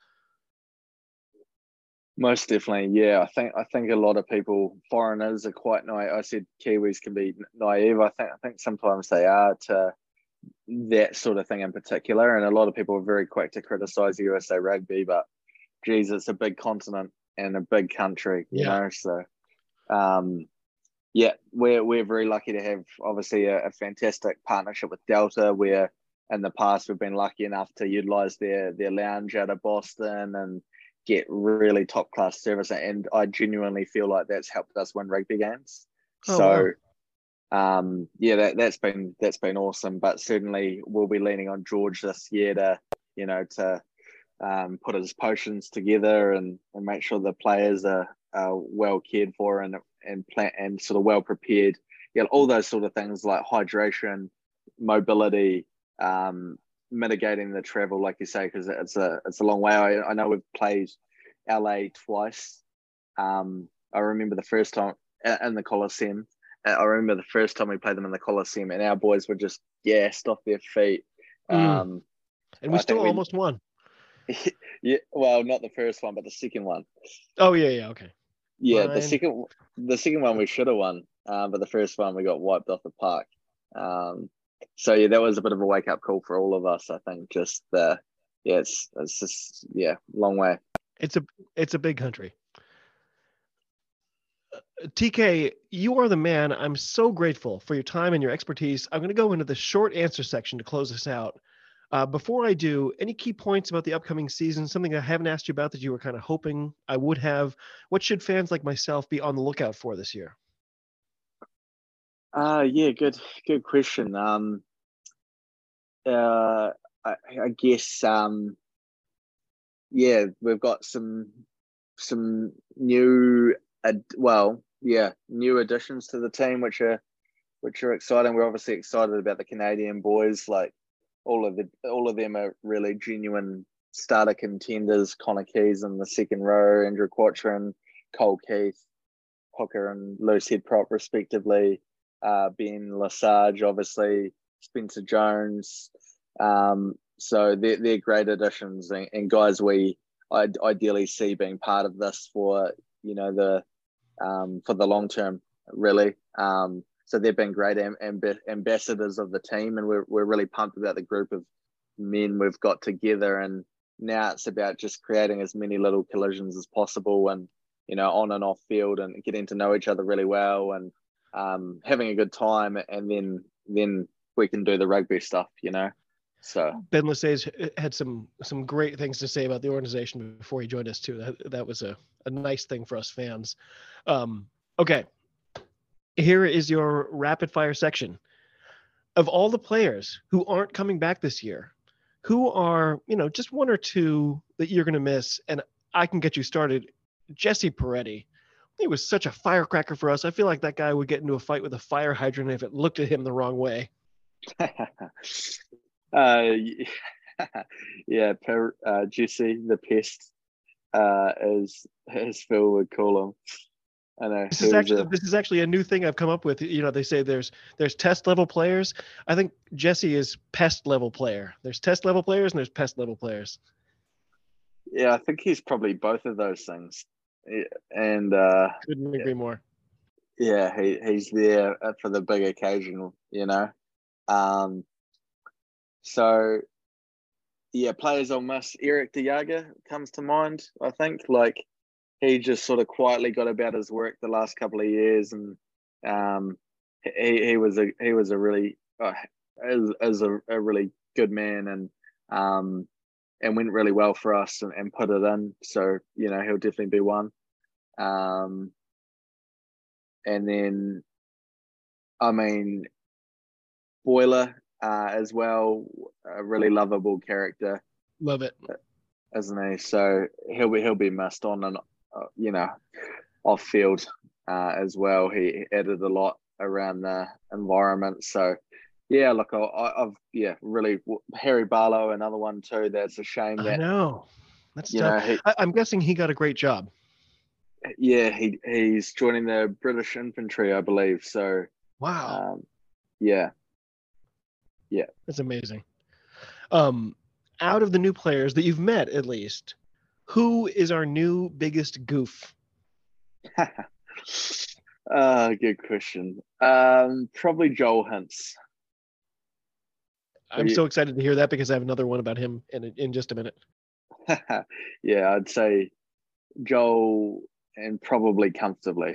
Most definitely, yeah. I think I think a lot of people, foreigners, are quite naive. I said Kiwis can be naive. I think I think sometimes they are to that sort of thing in particular. And a lot of people are very quick to criticize U S A Rugby, but geez, it's a big continent and a big country, you yeah. know. So, um, yeah, we're we're very lucky to have obviously a, a fantastic partnership with Delta. Where in the past we've been lucky enough to utilize their their lounge out of Boston and get really top class service, and I genuinely feel like that's helped us win rugby games. Oh, so wow. um yeah that, that's been that's been awesome, but certainly we'll be leaning on George this year to you know to um put his potions together and, and make sure the players are, are well cared for and and plan and sort of well prepared. Yeah, all those sort of things like hydration, mobility, um mitigating the travel, like you say, because it's a it's a long way. I, I know we've played L A twice. Um, I remember the first time in the Coliseum. I remember the first time we played them in the Coliseum, and our boys were just gassed off their feet. Mm. Um, and we I still almost we, won. Yeah, well, not the first one, but the second one. Oh yeah, yeah, okay. Yeah, Fine. the second the second one we should have won, um, but the first one we got wiped off the park. Um, So yeah, that was a bit of a wake up call for all of us. I think just the yeah, it's it's just yeah, long way. It's a it's a big country. Uh, T K, you are the man. I'm so grateful for your time and your expertise. I'm going to go into the short answer section to close this out. Uh, before I do, any key points about the upcoming season? Something I haven't asked you about that you were kind of hoping I would have. What should fans like myself be on the lookout for this year? Uh yeah, good good question. Um uh I, I guess um yeah, we've got some some new uh, well, yeah, new additions to the team which are which are exciting. We're obviously excited about the Canadian boys, like all of the all of them are really genuine starter contenders. Connor Keys in the second row, Andrew Quattrin, Cole Keith, Hooker and Loose Head Prop respectively. Uh, Ben Lesage, obviously, Spencer Jones. Um, so they're, they're great additions and, and guys we I'd ideally see being part of this for, you know, the um, for the long term, really. Um, so they've been great amb- amb- ambassadors of the team, and we're, we're really pumped about the group of men we've got together. And now it's about just creating as many little collisions as possible and, you know, on and off field and getting to know each other really well and um having a good time, and then then we can do the rugby stuff, you know. So Ben Lesage had some some great things to say about the organization before he joined us too. That that was a, a nice thing for us fans. Um okay, here is your rapid fire section. Of all the players who aren't coming back this year, who are, you know, just one or two that you're going to miss? And I can get you started. Jesse Peretti. He was such a firecracker for us. I feel like that guy would get into a fight with a fire hydrant if it looked at him the wrong way. uh, yeah, per, uh, Jesse the Pest, uh, as as Phil would call him. I know. This is actually a, this is actually a new thing I've come up with. You know, they say there's there's test level players. I think Jesse is pest level player. There's test level players and there's pest level players. Yeah, I think he's probably both of those things. And uh, couldn't agree more. Yeah, he he's there for the big occasion, you know. Um, so yeah, players I'll miss. Eric De Jager comes to mind. I think like he just sort of quietly got about his work the last couple of years, and um, he he was a he was a really uh, is, is a, a really good man, and um, and went really well for us and, and put it in. So you know he'll definitely be one. Um, and then, I mean, Boiler uh, as well, a really lovable character. Love it, isn't he? So he'll be he'll be missed on and uh, you know off field uh, as well. He added a lot around the environment. So yeah, look, I, I've yeah really Harry Barlow, another one too. That's a shame. That I know that's you tough. know, he, I, I'm guessing he got a great job. Yeah, he he's joining the British infantry, I believe. So wow, um, yeah, yeah, that's amazing. Um, out of the new players that you've met, at least, who is our new biggest goof? uh, good question. Um, probably Joel Hintz. I'm you... so excited to hear that because I have another one about him in in just a minute. Yeah, I'd say Joel. And probably comfortably.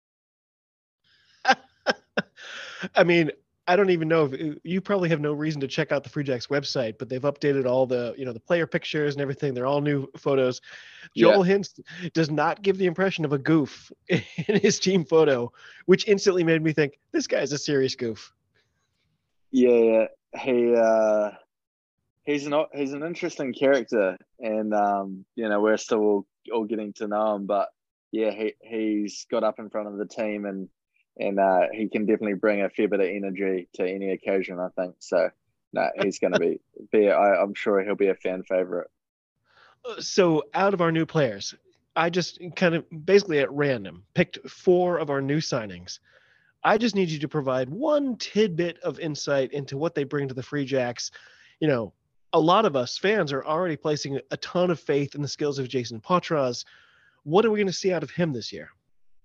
I mean, I don't even know if you probably have no reason to check out the Free Jacks website, but they've updated all the, you know, the player pictures and everything. They're all new photos. Joel yeah. Hintz does not give the impression of a goof in his team photo, which instantly made me think this guy's a serious goof. Yeah, he uh, he's not he's an interesting character, and um, you know, we're still all, all getting to know him, but. Yeah, he he's got up in front of the team, and and uh, he can definitely bring a fair bit of energy to any occasion, I think. So, no, he's going to be be. I, I'm sure he'll be a fan favorite. So, out of our new players, I just kind of basically at random picked four of our new signings. I just need you to provide one tidbit of insight into what they bring to the Free Jacks. You know, a lot of us fans are already placing a ton of faith in the skills of Jason Poitras. What are we going to see out of him this year?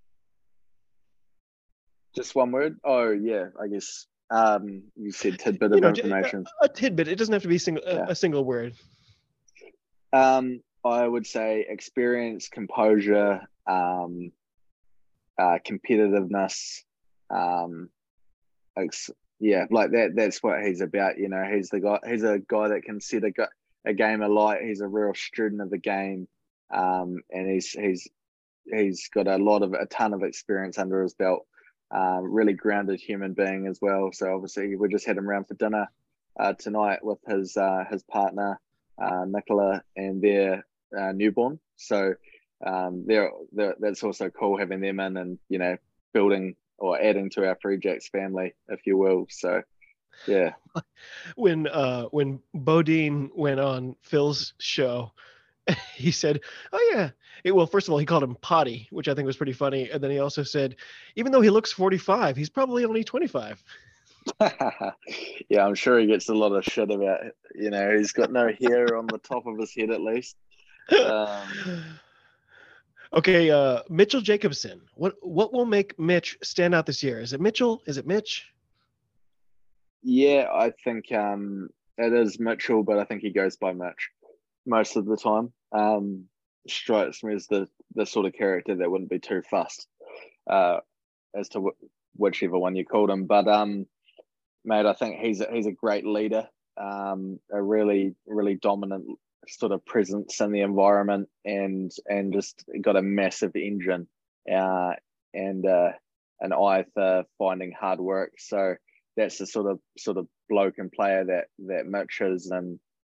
Just one word? Oh, yeah, I guess um, you said tidbit you of know, information. A, a tidbit. It doesn't have to be single, yeah. a, a single word. Um, I would say experience, composure, um, uh, competitiveness. Um, ex- yeah, like that. That's what he's about. You know, he's the guy. He's a guy that can set a, a game alight. He's a real student of the game. Um, and he's he's he's got a lot of a ton of experience under his belt. Um, really grounded human being as well. So obviously we just had him round for dinner uh, tonight with his uh, his partner uh, Nicola and their uh, newborn. So um, they're, they're that's also cool having them in and you know building or adding to our Free Jacks family, if you will. So yeah. When uh, when Bodine went on Phil's show. He said, oh, yeah. It, well, first of all, he called him Potty, which I think was pretty funny. And then he also said, even though he looks forty-five, he's probably only twenty-five. Yeah, I'm sure he gets a lot of shit about, you know, he's got no hair on the top of his head at least. Um, okay, uh, Mitchell Jacobson. What what will make Mitch stand out this year? Is it Mitchell? Is it Mitch? Yeah, I think um, it is Mitchell, but I think he goes by Mitch most of the time. Um, strikes me as the, the sort of character that wouldn't be too fussed uh, as to wh- whichever one you called him. But um, mate, I think he's a, he's a great leader, um, a really really dominant sort of presence in the environment, and and just got a massive engine uh, and uh, an eye for finding hard work. So that's the sort of sort of bloke and player that that Mitch is, and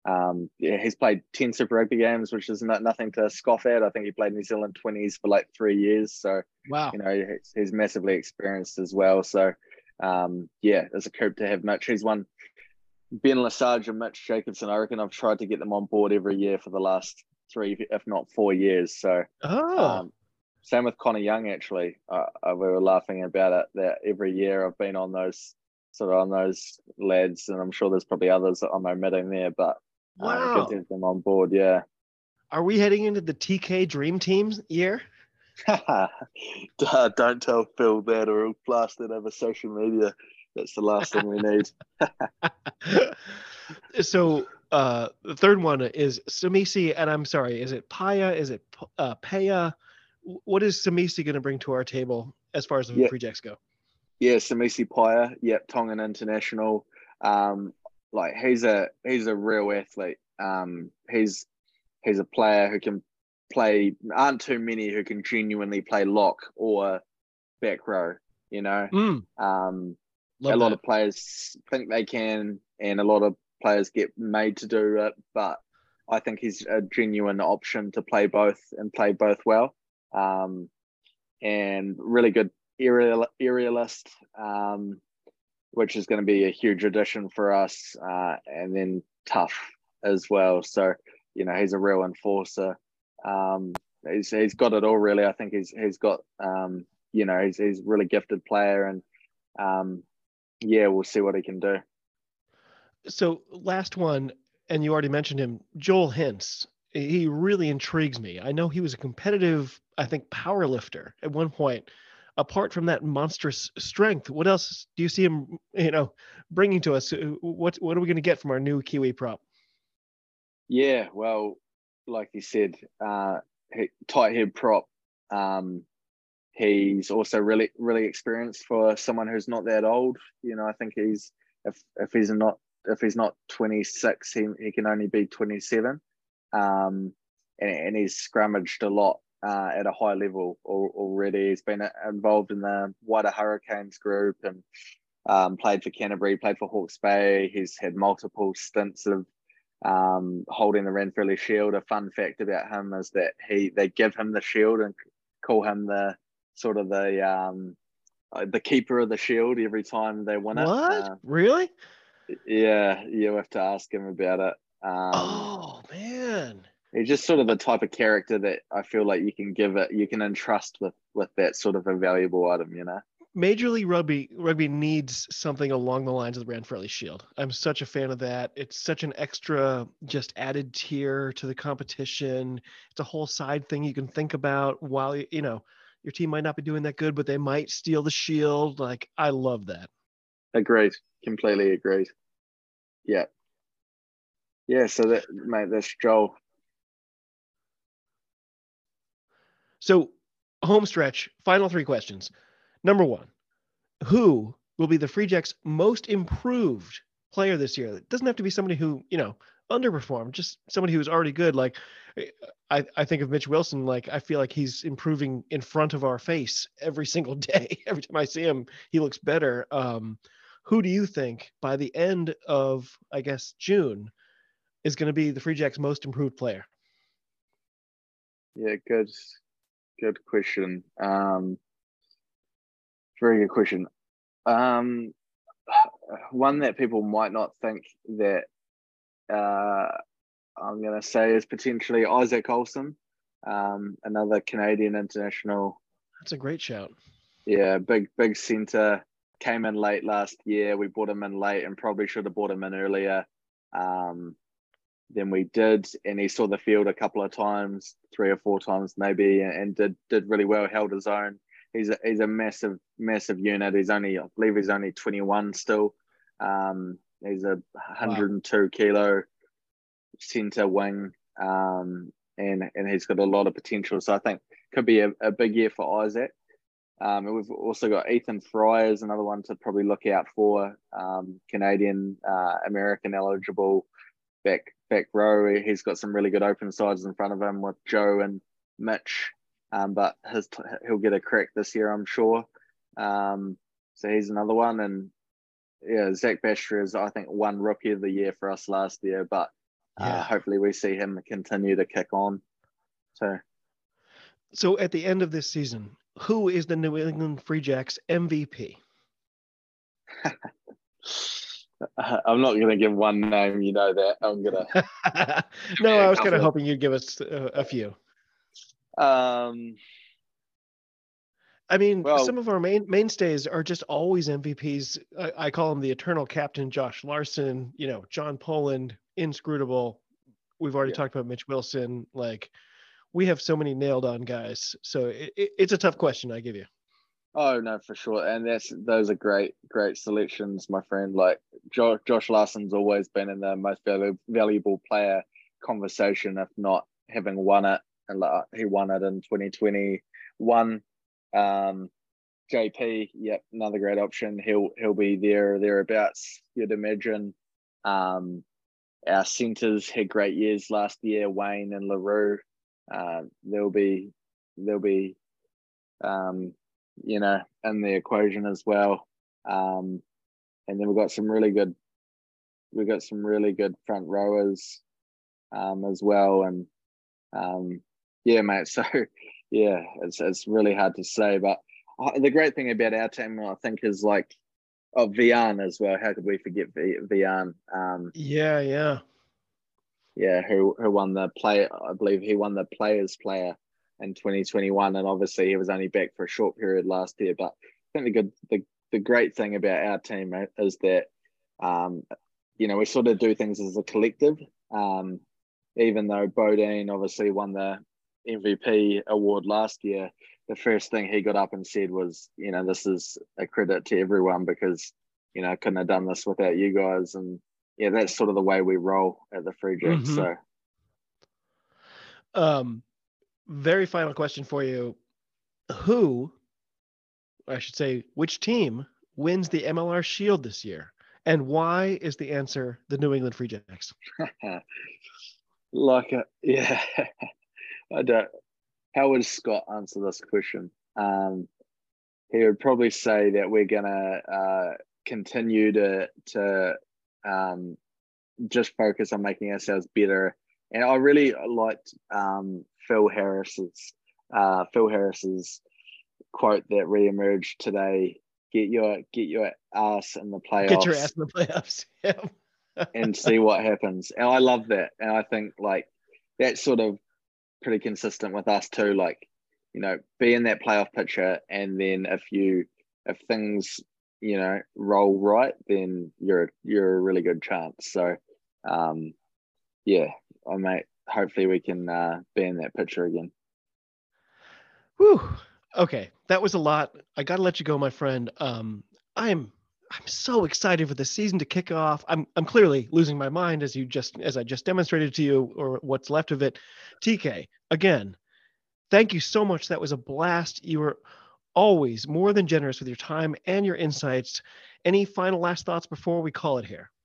Um, yeah, he's played ten Super Rugby games, which is not, nothing to scoff at. I think he played New Zealand twenties for like three years. So, Wow. you know, he's, he's massively experienced as well. So, um, yeah, it's a coup to have Mitch. He's won Ben Lesage and Mitch Jacobson. I reckon I've tried to get them on board every year for the last three, if not four years. So, Oh. um, same with Connor Young, actually. Uh, uh, we were laughing about it that every year I've been on those sort of on those lads, and I'm sure there's probably others that I'm omitting there, but uh, Wow. good to have them on board, yeah. Are we heading into the T K Dream Teams year? Don't tell Phil that, or he'll blast it over social media. That's the last thing we need. So uh, the third one is Samisi, and I'm sorry, is it Paya? Is it uh, Paya? What is Samisi going to bring to our table as far as the Yeah. Free Jacks go? Yeah, Samisi Paya, yep, Tongan international. Um, like he's a he's a real athlete. Um, he's he's a player who can play. Aren't too many who can genuinely play lock or back row. You know, Mm, um, love a lot that. of players think they can, and a lot of players get made to do it. But I think he's a genuine option to play both and play both well. Um, and really good aerial aerialist, um, which is going to be a huge addition for us, uh, and then tough as well. So, you know, he's a real enforcer. Um, he's he's got it all really. I think he's he's got um, you know, he's he's a really gifted player, and um, yeah, we'll see what he can do. So last one, and you already mentioned him, Joel Hintz. He really intrigues me. I know he was a competitive, I think, power lifter at one point. Apart from that monstrous strength, what else do you see him, you know, bringing to us? What what are we going to get from our new Kiwi prop? Yeah, well, like you said, uh, he, tight head prop. Um, he's also really, really experienced for someone who's not that old. You know, I think he's if if he's not if he's not twenty-six, he he can only be twenty-seven. Um, and, and he's scrummaged a lot uh, at a high level already. He's been involved in the Wider Hurricanes group and um, played for Canterbury, played for Hawke's Bay. He's had multiple stints of um, holding the Ranfurly Shield. A fun fact about him is that he they give him the shield and call him the sort of the um, the keeper of the shield every time they win it. What? Uh, Really? yeah, you have to ask him about it. Um, oh man, he's just sort of the type of character that I feel like you can give it, you can entrust with with that sort of a valuable item, you know. Major League Rugby rugby needs something along the lines of the Ranfurly Shield. I'm such a fan of that. It's such an extra, just added tier to the competition. It's a whole side thing you can think about while you know your team might not be doing that good, but they might steal the shield. Like I love that. Agreed, completely agreed. Yeah. Yeah, so that, mate, that's Joel. So, home stretch, final three questions. Number one, who will be the Free Jacks' most improved player this year? It doesn't have to be somebody who, you know, underperformed, just somebody who's already good. Like, I, I think of Mitch Wilson, like, I feel like he's improving in front of our face every single day. Every time I see him, he looks better. Um, who do you think by the end of, I guess, June is going to be the Free Jacks' most improved player? Yeah, good, good question. Um, very good question. Um, one that people might not think that uh, I'm going to say is potentially Isaac Olsen, um, another Canadian international. That's a great shout. Yeah, big, big centre. Came in late last year. We brought him in late and probably should have brought him in earlier. Um, than we did, and he saw the field a couple of times, three or four times maybe, and did did really well, held his own. He's a, he's a massive, massive unit. He's only, I believe he's only twenty-one still. Um, he's a one hundred two wow. kilo centre wing, um, and, and he's got a lot of potential. So I think could be a, a big year for Isaac. Um, and we've also got Ethan Fry as another one to probably look out for, um, Canadian, uh, American eligible back back row. He's got some really good open sides in front of him with Joe and Mitch, um, but his he'll get a crack this year, I'm sure. Um, so he's another one, and yeah, Zach Bastra is I think one rookie of the year for us last year, but Yeah. uh, hopefully we see him continue to kick on. So, so at the end of this season, who is the New England Free Jacks M V P? I'm not going to give one name. You know that. I'm going to. No, I was kind of hoping you'd give us a, a few. Um. I mean, well, some of our main mainstays are just always M V Ps. I, I call him the eternal captain, Josh Larson, you know, John Poland, inscrutable. We've already yeah. talked about Mitch Wilson. Like, we have so many nailed on guys. So it, it, it's a tough question, I give you. Oh, no, for sure. And that's those are great, great selections, my friend. Like, jo- Josh Larson's always been in the most valu- valuable player conversation, if not having won it. And like, he won it in twenty twenty-one. Um, J P, yep, another great option. He'll he'll be there or thereabouts, you'd imagine. Um, our centers had great years last year, Wayne and LaRue. Uh, they'll be they'll be um, you know, in the equation as well. Um, and then we've got some really good we've got some really good front rowers um as well. And um yeah, mate. So yeah, it's it's really hard to say, but the great thing about our team, I think, is like, oh, Vian as well. How could we forget v- Vian? Um, yeah, yeah, yeah. Who who won the play? I believe he won the Players Player in twenty twenty-one, and obviously he was only back for a short period last year. But I think the good the the great thing about our team is that um, you know, we sort of do things as a collective. Um, even though Bodine obviously won the M V P award last year, the first thing he got up and said was, you know, this is a credit to everyone because, you know, I couldn't have done this without you guys. And yeah, that's sort of the way we roll at the Free Jacks. Mm-hmm. So, um, very final question for you. Who, I should say, which team wins the M L R Shield this year? And why is the answer the New England Free Jacks? like, a, yeah. I don't. How would Scott answer this question? Um, he would probably say that we're gonna uh, continue to to um, just focus on making ourselves better. And I really liked um, Phil Harris's uh, Phil Harris's quote that reemerged today: "Get your get your ass in the playoffs. Get your ass in the playoffs, yeah. and see what happens." And I love that. And I think like that's sort of pretty consistent with us too. Like, you know, be in that playoff picture, and then if you if things, you know, roll right, then you're you're a really good chance. So um yeah, I mate, hopefully we can uh be in that picture again. Whew. Okay, that was a lot. I gotta let you go, my friend. um I'm I'm so excited for the season to kick off. I'm I'm clearly losing my mind as you just as I just demonstrated to you, or what's left of it. T K, again, thank you so much. That was a blast. You were always more than generous with your time and your insights. Any final last thoughts before we call it here?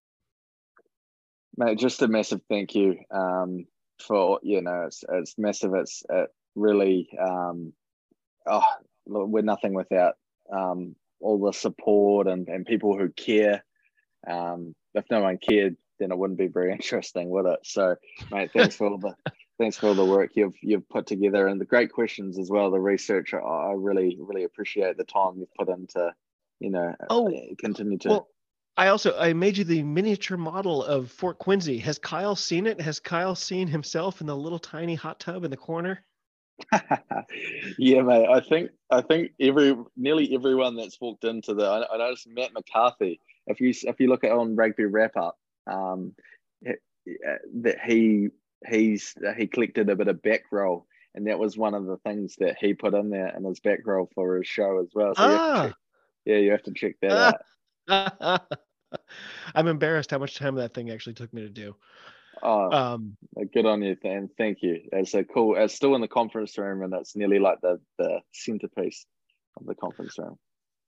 Mate, just a massive thank you um for, you know, it's it's massive. It's it really um oh we're nothing without um all the support and, and people who care. Um, if no one cared, then it wouldn't be very interesting, would it? So, mate, thanks for all the thanks for all the work you've you've put together and the great questions as well. The research, I, I really really appreciate the time you've put into, you know, oh, continue to. Well, I also I made you the miniature model of Fort Quincy. Has Kyle seen it? Has Kyle seen himself in the little tiny hot tub in the corner? Yeah, mate. I think I think every nearly everyone that's walked into the I, I noticed Matt McCarthy. If you if you look at on Rugby Wrap Up, um, that he he's he collected a bit of back roll, and that was one of the things that he put in there in his back roll for his show as well. So ah. you have to check, yeah, you have to check that out. I'm embarrassed how much time that thing actually took me to do. Oh, um, good on you, and thank you. It's a cool. It's still in the conference room, and it's nearly like the the centerpiece of the conference room.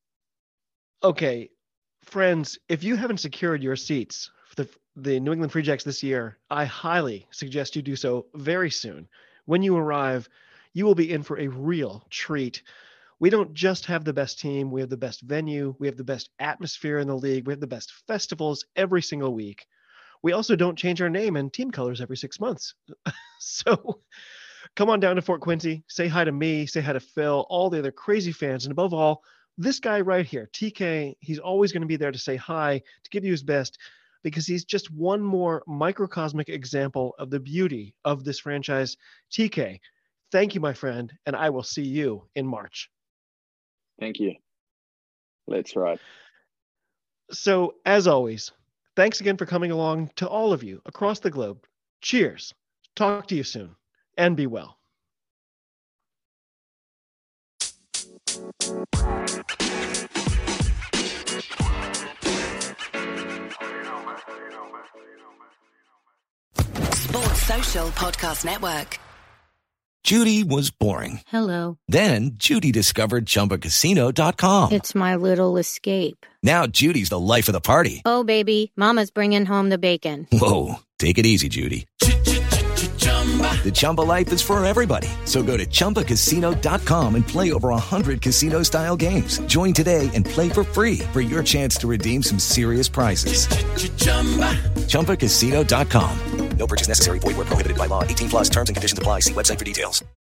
Okay, friends, if you haven't secured your seats for the the New England Free Jacks this year, I highly suggest you do so very soon. When you arrive, you will be in for a real treat. We don't just have the best team; we have the best venue, we have the best atmosphere in the league, we have the best festivals every single week. We also don't change our name and team colors every six months. So come on down to Fort Quincy, say hi to me, say hi to Phil, all the other crazy fans, and above all, this guy right here, T K. He's always going to be there to say hi, to give you his best, because he's just one more microcosmic example of the beauty of this franchise. T K, thank you, my friend, and I will see you in March. Thank you. Let's ride. So, as always, thanks again for coming along to all of you across the globe. Cheers. Talk to you soon, and be well. Sports Social Podcast Network. Judy was boring. Hello. Then Judy discovered Chumba Casino dot com. It's my little escape. Now Judy's the life of the party. Oh, baby, mama's bringing home the bacon. Whoa, take it easy, Judy. The Chumba life is for everybody. So go to Chumba Casino dot com and play over one hundred casino-style games. Join today and play for free for your chance to redeem some serious prizes. Chumba Casino dot com. No purchase necessary. Void where prohibited by law. eighteen plus terms and conditions apply. See website for details.